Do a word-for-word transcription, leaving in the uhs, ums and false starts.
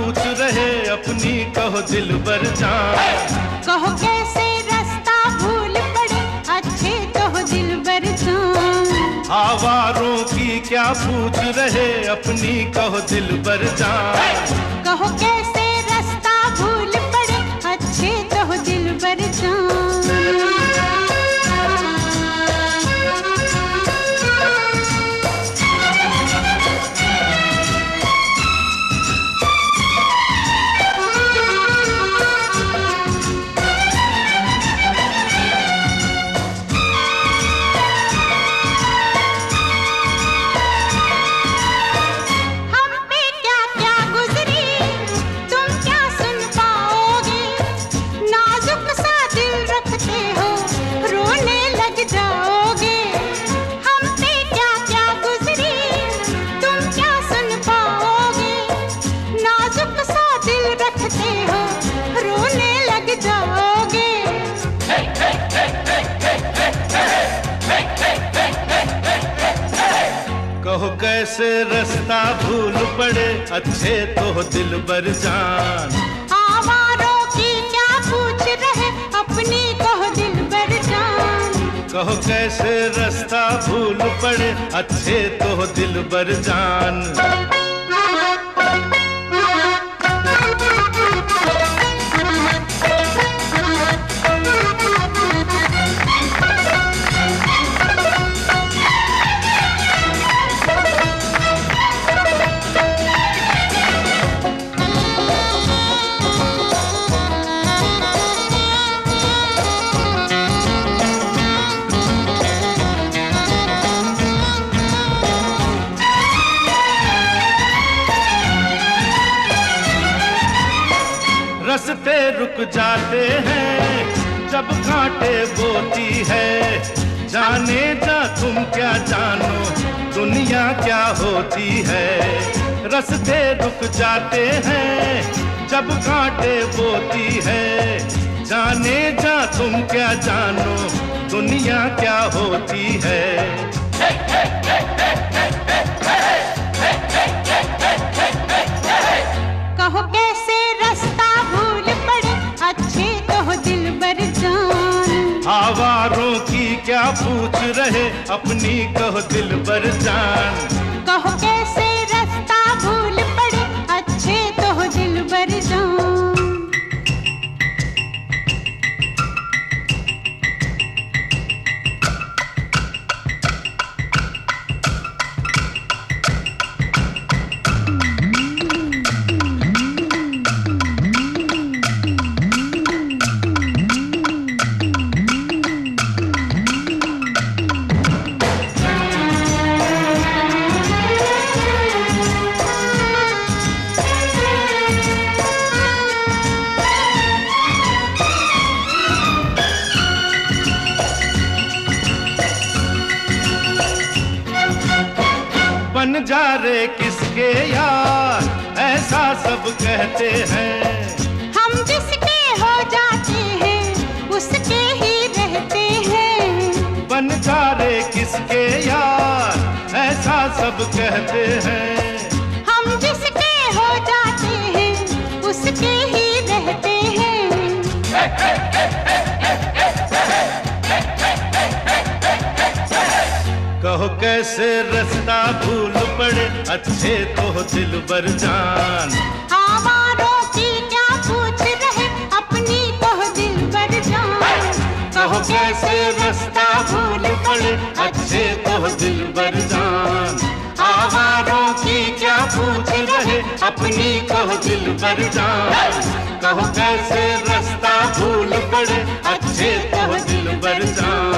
पूछ रहे अपनी कहो दिल बर जान। कहो कैसे रास्ता भूल पड़े अच्छे कहो दिल बर जान। आवारों की क्या पूछ रहे अपनी कहो दिल बर जान। कहो कैसे रास्ता भूल पड़े अच्छे कहो दिल बर जान। कहो कैसे रास्ता भूल पड़े अच्छे तो दिल बर जान। आवारों की क्या पूछ रहे अपनी कहो दिल बर जान। कहो कैसे रास्ता भूल पड़े अच्छे तो दिल बर जान। रस्ते रुक जाते हैं जब कांटे बोती है। जाने जा तुम क्या जानो दुनिया क्या होती है। रस्ते रुक जाते हैं जब कांटे बोती है। जाने जा तुम क्या जानो दुनिया क्या होती है। कहो कैसे रास्ता भूल पड़े अच्छे कहो दिल बर जान। आवारों की क्या पूछ रहे अपनी कहो दिल बर जान। कहो कैसे रास्ता भूल पड़े अच्छे कहो दिल बर जान। बंजारे किसके यार ऐसा सब कहते हैं। हम जिसके हो जाते हैं उसके ही रहते हैं। बंजारे किसके यार ऐसा सब कहते हैं। हम जिसके हो जाते हैं उसके ही रहते हैं। कहो कैसे रास्ता भूल पड़े अच्छे तो दिल बर जान। आवारों की क्या पूछ रहे अपनी कहो दिल बर जान। कहो कैसे रास्ता भूल पड़े अच्छे तो दिल बर जान। आवारों की क्या पूछ रहे अपनी कहो दिल बर जान। कहो कैसे रास्ता भूल पड़े अच्छे तो दिल बर जान।